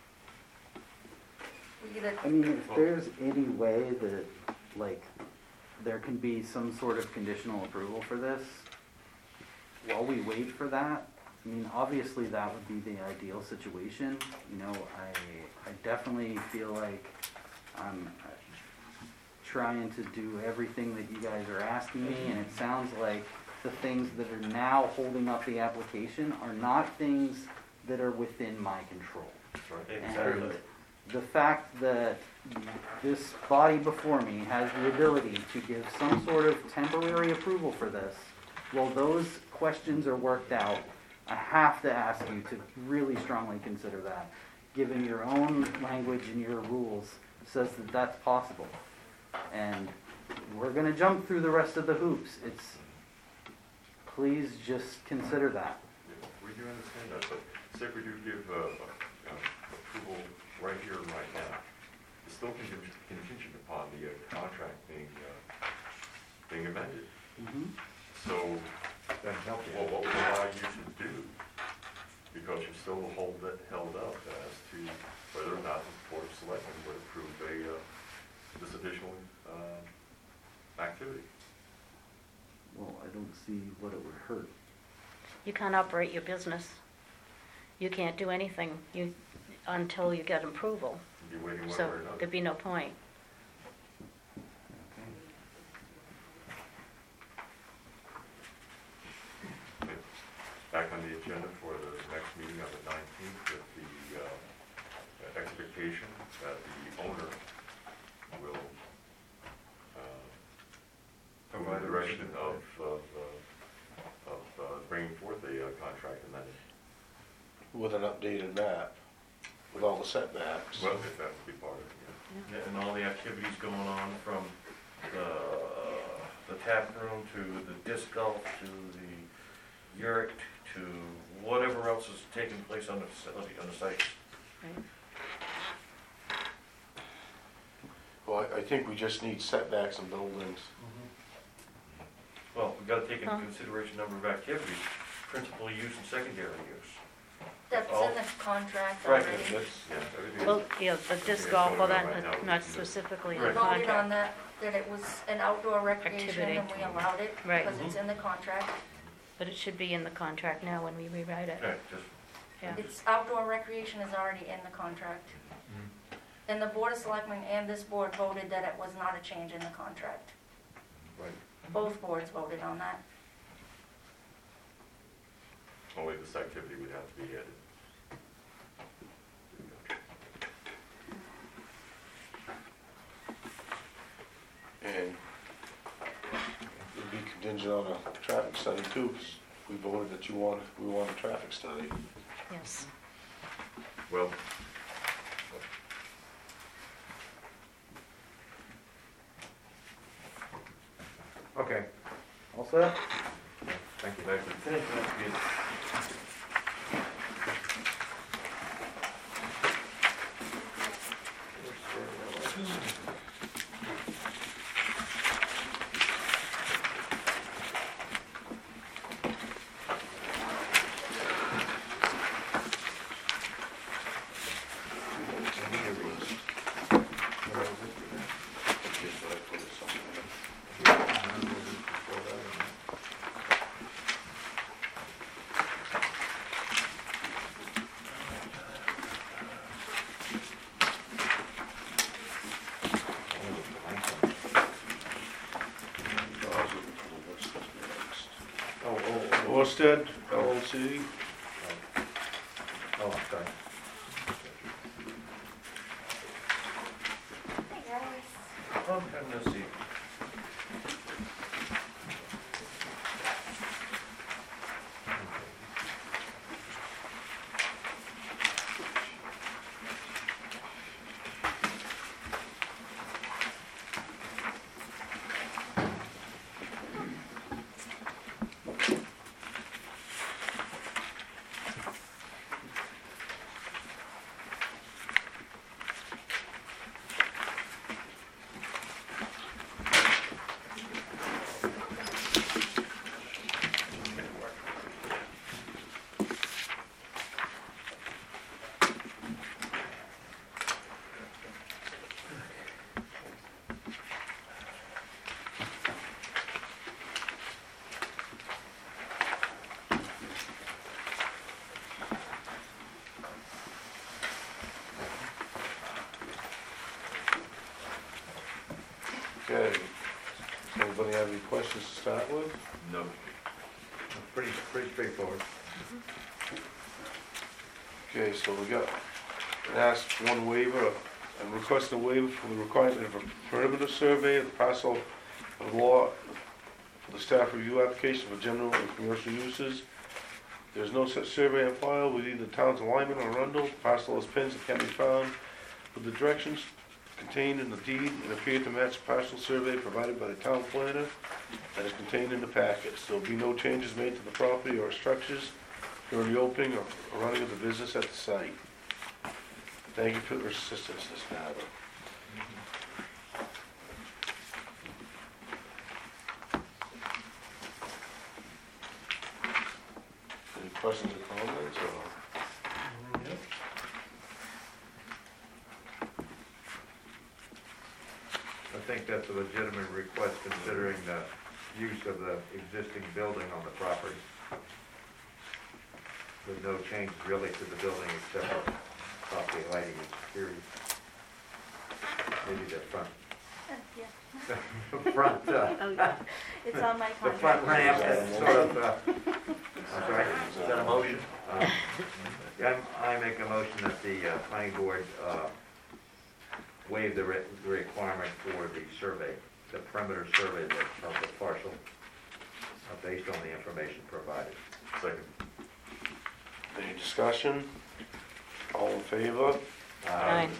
we either, I mean, if there's any way that, like, there can be some sort of conditional approval for this, while we wait for that, I mean, obviously that would be the ideal situation. You know, I, I definitely feel like I'm trying to do everything that you guys are asking me, and it sounds like the things that are now holding up the application are not things that are within my control. And the fact that this body before me has the ability to give some sort of temporary approval for this, while those questions are worked out, I have to ask you to really strongly consider that, given your own language and your rules says that that's possible. And we're gonna jump through the rest of the hoops. It's, please just consider that. We do understand that, but say if we do give uh, uh, approval right here and right now, it's still contingent contingent upon the uh, contract being, uh, being amended. Mm-hmm. So, doesn't help you. well, what would allow you to do? Because you're still hold it, held up as to whether or not the Board of Selectmen would approve a, uh, this additional uh, activity. Well, I don't don't see what it would hurt. You can't operate your business. You can't do anything you, until you get approval. You'd be waiting one way So or another. there'd be no point. Back on the agenda for the next meeting on the nineteenth with the uh, expectation that the owner will uh, provide the direction of, of, uh, of uh, bringing forth a uh, contract amendment. With an updated map, with all the setbacks. Well, if that would be part of it, yeah. Yeah, and all the activities going on from the, the tap room to the disc golf to the yurt to whatever else is taking place on the facility, on the site. Right? Well, I, I think we just need setbacks and buildings. Well, we've got to take into Huh. consideration number of activities, principal use and secondary use. That's all- in the contract Right, already. That's, Yeah, everything Well, is- yeah, the disc it's golf, going well, on that, right now. that's not specifically in We the voted on contract. that, that it was an outdoor recreation Activity. and we allowed it Right. because it's in the contract. But it should be in the contract now when we rewrite it. Okay, just, Yeah. It's outdoor recreation is already in the contract. And the Board of Selectmen and this board voted that it was not a change in the contract. Right. Both boards voted on that. Only this activity would have to be added. and it'd be contingent on a traffic study too, 'cause we voted that you want, we want a traffic study. Yes. Well, Okay. All set? Thank you. thank you. thank you, that's good. Oh, oh, Orsted, L L C, Oh, I'm sorry. Long time no see. okay. Anybody have any questions to start with? No. Pretty, pretty straightforward. Okay, so we got, asked one waiver, and request a waiver for the requirement of a perimeter survey of the parcel of law for the staff review application for general and commercial uses. There's no such survey on file with either Towns of Lyman or Arundel. Parcel is pins that can be found with the directions contained in the deed and appear to match the parcel survey provided by the town planner that is contained in the packets. There will be no changes made to the property or structures during the opening or running of the business at the site. Thank you for your assistance in this matter. Any questions or comments, or? I think that's a legitimate request considering the use of the existing building on the property. With no change really to the building except for property lighting and security. Maybe the front, Uh, Yeah, the front, uh, Oh, yeah. it's on my the contract. front ramp that sort of, uh, I'm sorry, is that a motion? Uh, yeah, I I make a motion that the uh, planning board uh, waive the re- the requirement for the survey, the perimeter survey that- of the parcel, uh, based on the information provided. Second. Any discussion? All in favor? Aye.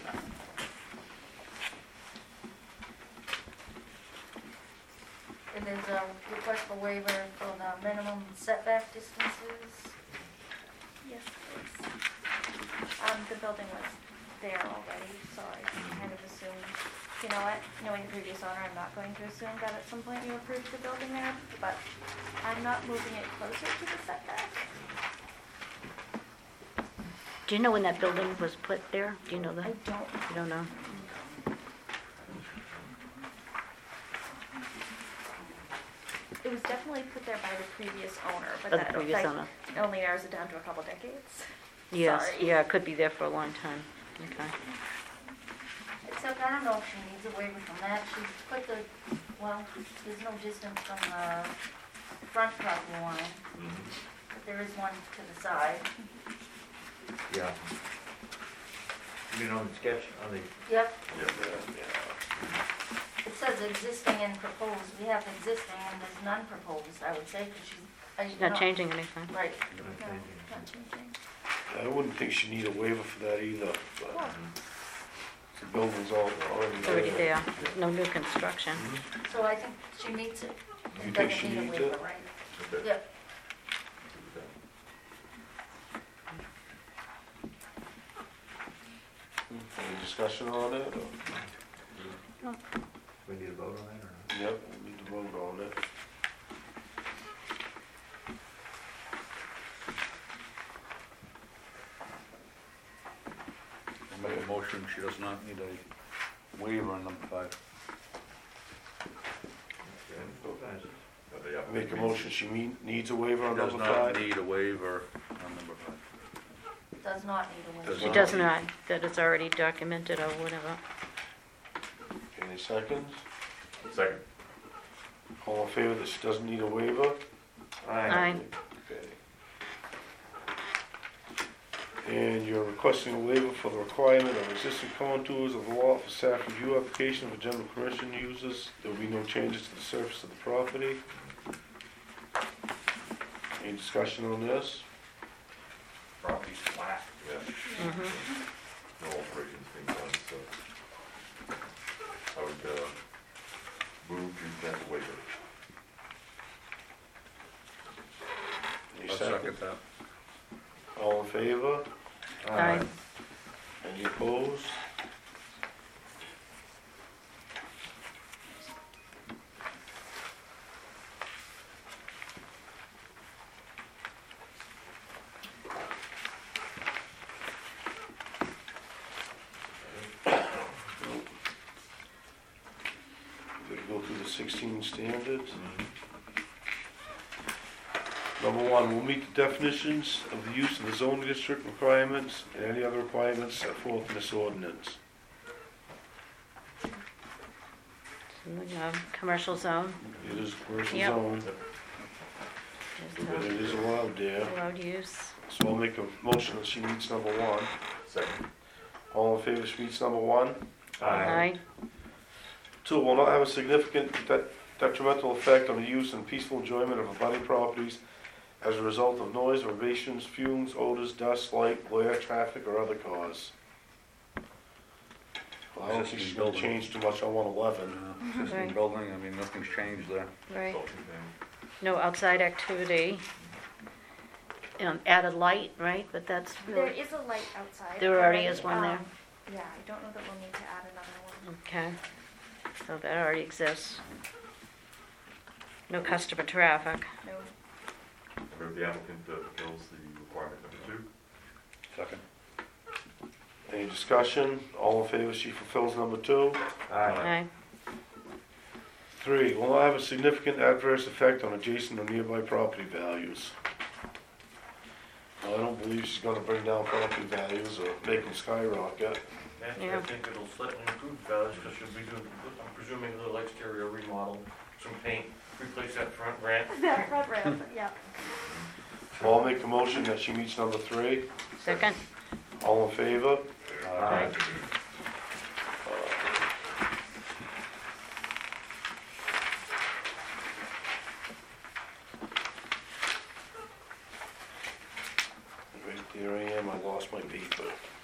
And there's a request for waiver for the minimum setback distances. Yes, please. Um, the building was there already, so I kind of assumed, you know what, knowing the previous owner, I'm not going to assume that at some point you approved the building there, but I'm not moving it closer to the setback. Do you know when that building was put there? Do you know that? I don't, You don't know? it was definitely put there by the previous owner, but By the that, previous that owner. only narrows it down to a couple decades. Yes, Sorry. yeah, it could be there for a long time. Okay. Except I don't know if she needs a waiver from that. She put the, well, there's no distance from the front property line, but there is one to the side. Yeah. You mean on the sketch, on the, Yep, Yeah. it says existing and proposed. We have existing and there's none proposed, I would say, because she's. uh, She's not no, changing anything. Right. you're not No, changing? not changing. I wouldn't think she need a waiver for that either, but the building's all already It's there. already there. No new construction. So I think she meets it. You It think doesn't she need a needs waiver, it? right? Okay. Yep. Any discussion on it? or- We need a vote on that or not? Yep, we need to vote on it. I'll make a motion, she does not need a waiver on number five. Okay, vote on it. Uh, the I Make a applicant motion, she meet, needs a waiver She on does number not five? need a waiver on number five. Does not need a waiver. Does She not does need- not, that it's already documented or whatever. Any seconds? Second. All in favor that she doesn't need a waiver? Aye. Okay. And you're requesting a waiver for the requirement of existing contours of the lot for staff review application for general commercial users. There will be no changes to the surface of the property. Any discussion on this? Property's flat. Yeah, Mm-hmm. no alterations being done, so. I would, uh, move to grant the waiver. Any I'll seconds? second that. All in favor? Aye. Any opposed? Gonna go through the sixteen standards. Number one, will meet the definitions of the use of the zoning district requirements and any other requirements set forth in this ordinance. Um, Commercial zone, It is commercial Yep. zone, there's but it no is allowed there. allowed use. So I'll make a motion that she meets number one. Second. All in favor, she meets number one? Aye. Two, will not have a significant de- detrimental effect on the use and peaceful enjoyment of abutting properties as a result of noise, vibrations, fumes, odors, dust, light, glare, traffic, or other cause. Well, I don't think she's gonna change too much on one eleven. Uh, Existing Right. building, I mean, nothing's changed there. Right. So, then, No outside activity. Um, added light, right, but that's There really, is a light outside. There already is one there. Um, Yeah, I don't know that we'll need to add another one. okay. So that already exists. No customer traffic. No. I move the applicant uh, fulfills the requirement number two. Second. Any discussion? All in favor, she fulfills number two? Aye. Aye. Three, will not have a significant adverse effect on adjacent or nearby property values. Now, I don't believe she's gonna bring down property values or make them skyrocket. Actually, I Yeah. think it'll slightly improve values, because she'll be doing, I'm presuming, a little exterior remodel, some paint, replace that front ramp. That front ramp, yeah. So I'll make a motion that she meets number three. Second? All in favor? Aye. Right there I am, I lost my paper.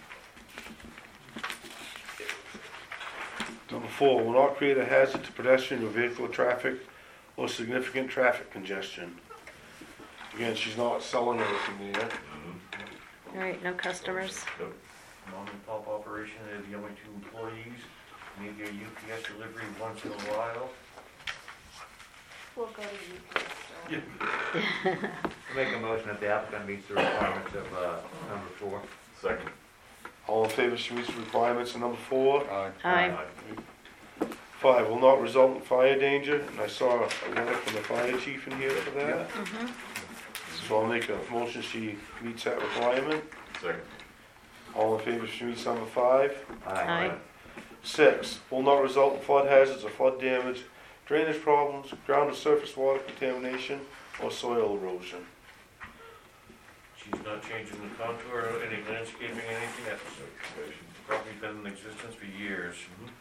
Number four, will not create a hazard to pedestrian or vehicle traffic or significant traffic congestion. Again, she's not selling anything there. All right, no customers? Mom and pop operation, they're the only two employees, need their U P S delivery once in a while. We'll go to the U P S store. Make a motion that the applicant meets the requirements of, uh, number four. Second. All in favor, she meets the requirements of number four. Aye. Aye. Five, will not result in fire danger, and I saw a letter from the fire chief in here for that. Mhm. So I'll make a motion she meets that requirement. Second. All in favor, she meets number five. Aye. Six, will not result in flood hazards or flood damage, drainage problems, ground or surface water contamination, or soil erosion. She's not changing the contour, or any landscaping, anything, that's probably been in existence for years.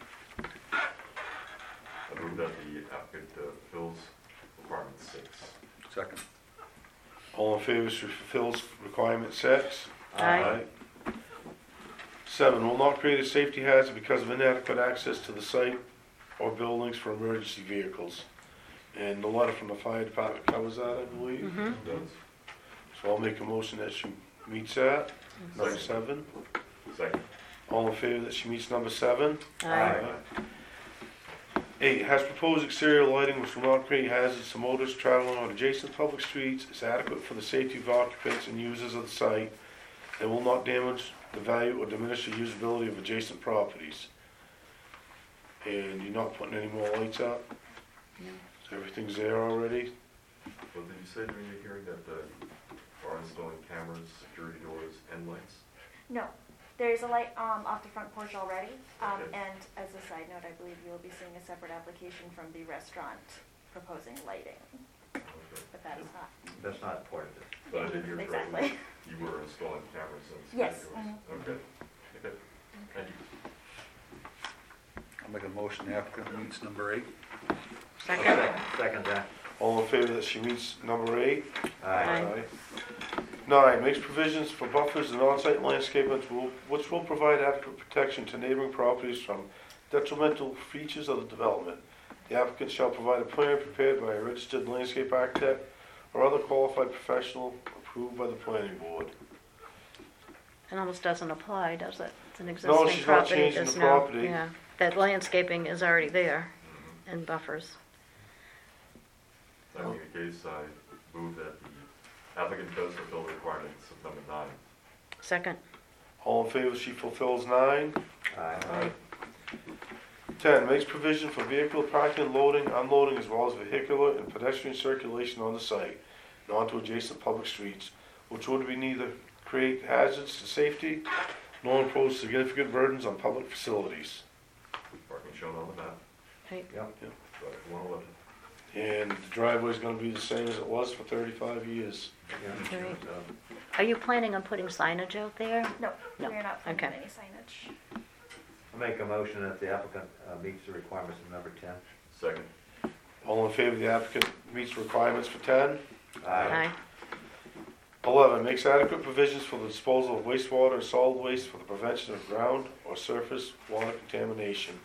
I move that the applicant uh, fulfills requirement six. Second. All in favor, she fulfills requirement six. Aye. Seven, will not create a safety hazard because of inadequate access to the site or buildings for emergency vehicles. And the letter from the fire department covers that, I believe. Mhm. Does. So I'll make a motion that she meets that. Number seven. Second. All in favor that she meets number seven? Aye. Eight, has proposed exterior lighting which will not create hazards to motorists traveling on adjacent public streets, is adequate for the safety of occupants and users of the site, and will not damage the value or diminish the usability of adjacent properties. And you're not putting any more lights up? No. So everything's there already? Well, did you say during the hearing that uh, are installing cameras, security doors, and lights? No, there's a light, um, off the front porch already. Um, Okay. and as a side note, I believe you will be seeing a separate application from the restaurant proposing lighting, Okay. but that is not. That's not part of it. But I did hear Exactly. correctly, you were installing cameras and Yes, security doors. Okay. Okay. Thank you. I'll make a motion the applicant meets number eight. Second? Second that. All in favor that she meets number eight? Aye. Nine, makes provisions for buffers and on-site landscaping which will, which will provide adequate protection to neighboring properties from detrimental features of the development. The applicant shall provide a plan prepared by a registered landscape architect or other qualified professional approved by the planning board. It almost doesn't apply, does it? It's an No, existing she's not property. changing There's the no- property. Yeah, that landscaping is already there and buffers. That being the case, I move that the applicant does fulfill the requirements of number nine. Second? All in favor, she fulfills nine. Aye. Ten, makes provision for vehicle parking, loading, unloading, as well as vehicular and pedestrian circulation on the site and onto adjacent public streets, which would be neither create hazards to safety nor impose significant burdens on public facilities. Parking shown on the map, Right. Yep. but one eleven. And the driveway's gonna be the same as it was for thirty-five years. Yeah. Right. Are you planning on putting signage out there? No, No, we are not planning okay. any signage. I'll make a motion that the applicant uh, meets the requirements of number ten. Second. All in favor, the applicant meets requirements for ten. Aye. Eleven, makes adequate provisions for the disposal of wastewater and solid waste for the prevention of ground or surface water contamination.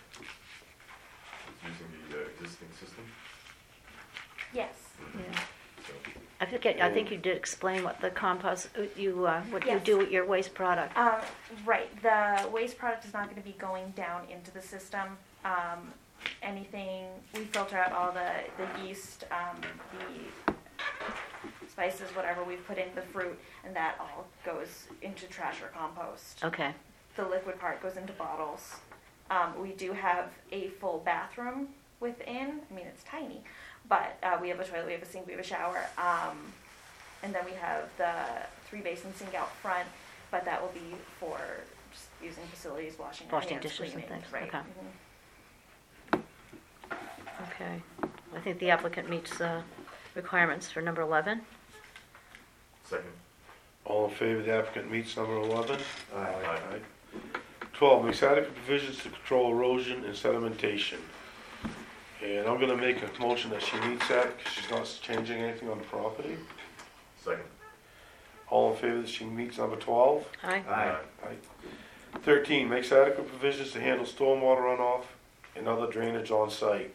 It's using the uh, existing system. Yes. Yeah. So, I think, I think you did explain what the compost, uh, you, uh, what you Yes. do with your waste product. Um, right, the waste product is not gonna be going down into the system. Um, anything, we filter out all the, the yeast, um, the spices, whatever we've put in, the fruit, and that all goes into trash or compost. Okay, The liquid part goes into bottles. Um, we do have a full bathroom within. I mean, it's tiny, but uh, we have a toilet, we have a sink, we have a shower, um, and then we have the three basin sink out front. But that will be for just using facilities, washing our Washing hands, dishes and cleaning, things, right? okay. Mhm. Okay. I think the applicant meets the requirements for number eleven. Second. All in favor, the applicant meets number eleven? Aye. twelve, makes adequate provisions to control erosion and sedimentation. And I'm gonna make a motion that she meets that, because she's not changing anything on the property. Second. All in favor that she meets number twelve? Aye. Aye. Aye. thirteen, makes adequate provisions to handle stormwater runoff and other drainage on site.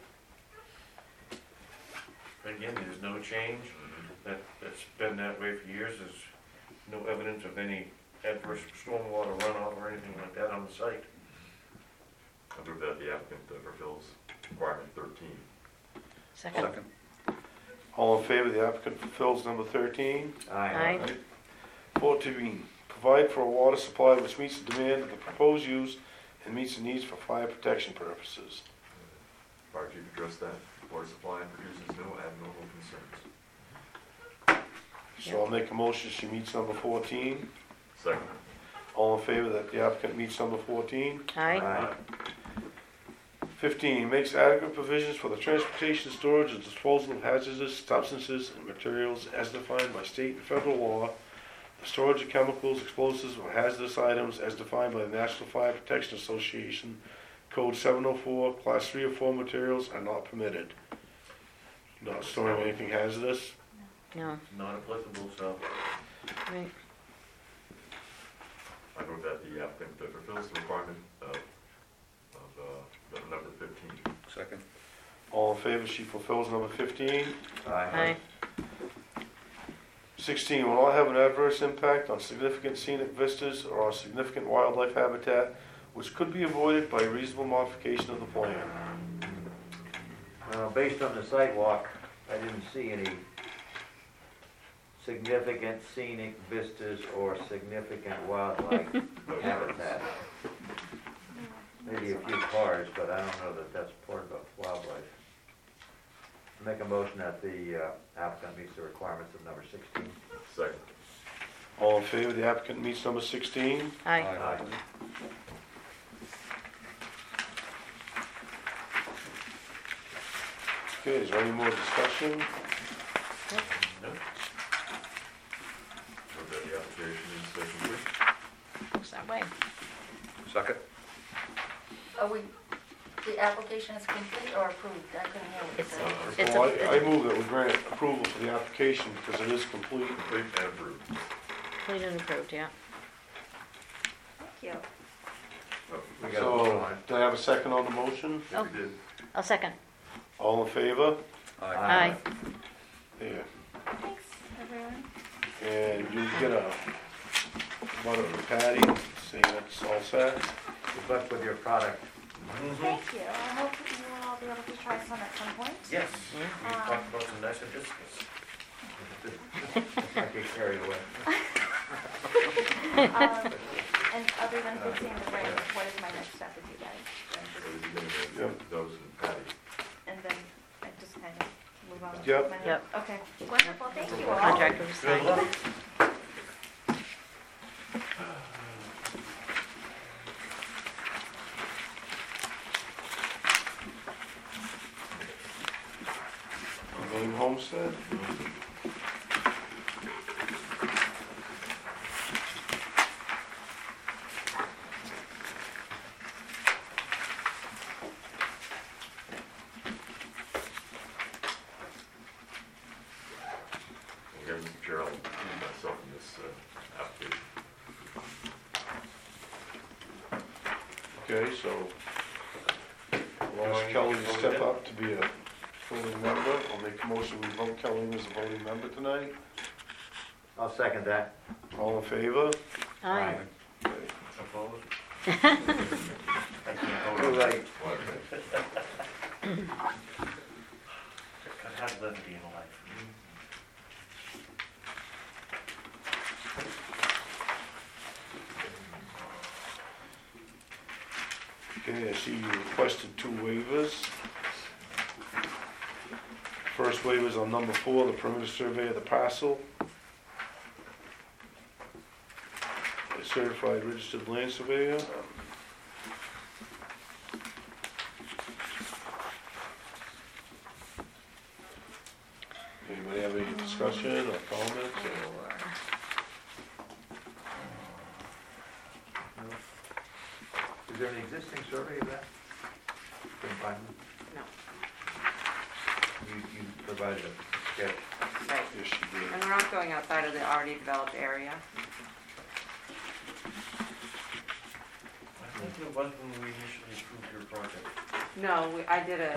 Again, there's no change. That, that's been that way for years. There's no evidence of any adverse stormwater runoff or anything like that on the site. I move that the applicant uh, fulfills requirement thirteen. Second. Second. All in favor, the applicant fulfills number thirteen? Aye. fourteen, provide for a water supply which meets the demand of the proposed use and meets the needs for fire protection purposes. Fire chief addressed that. Water supply produces no abnormal concerns. So I'll make a motion, she meets number fourteen. Second. All in favor that the applicant meets number fourteen? Aye. Aye. fifteen, makes adequate provisions for the transportation, storage, and disposal of hazardous substances and materials as defined by state and federal law, the storage of chemicals, explosives, or hazardous items as defined by the National Fire Protection Association, Code seven oh four, Class three or four materials are not permitted. Not storing anything hazardous? No. Not applicable, so. Right. I move that the applicant uh, fulfills the requirement of, of uh, number fifteen. Second. All in favor, she fulfills number fifteen. Aye. sixteen, will not have an adverse impact on significant scenic vistas or on significant wildlife habitat, which could be avoided by reasonable modification of the plan. Uh, based on the site walk, I didn't see any significant scenic vistas or significant wildlife habitat. Maybe a few cars, but I don't know that that's part of the wildlife. Make a motion that the uh, applicant meets the requirements of number sixteen. Second. All in favor, the applicant meets number sixteen. Aye. Aye. Okay, is there any more discussion? No. Move that the application is uh, complete. Looks that way. Second. Are we, the application is complete or approved? I couldn't hear what you It's- said. It's Well, a- I I move that we grant approval for the application because it is complete. Complete and approved. Clean and approved, yeah. Thank you. Oh, We got a vote So, on it. do I have a second on the motion? yes, we did. I'll second. All in favor? Aye. There. Thanks, everyone. And you get a letter from Patty saying it's all set. Good luck with your product. Thank you. I hope that you will all be able to try some at some point. Yes, we talked about some nice hibiscus. I get carried away. Um, and other than fixing the rain, what is my next step with you guys? So we'll be getting Yep. those and Patty. And then I just kind of move on. with Yep. my- Yep. Okay, wonderful, thank you all. Contractor was Good signed. luck. Main Homestead. Again, Mister Chair, I'll include myself in this uh, application. Okay, so allows Kelly to step up to be a voting member. I'll make a motion we vote Kelly in as a voting member tonight. I'll second that. All in favor? Aye. Okay. Opposed? I can't Too vote. late. Gotta have levity in life. Okay, I see you requested two waivers. First waiver is on number four, the perimeter survey of the parcel. A certified registered land surveyor. Anybody have any discussion or comments? or- Is there an existing survey of that? Couldn't find one? No. You, you provided a sketch. Right. Yes, she did. And we're not going outside of the already developed area. I think it was when we initially approved your project. No, we, I did a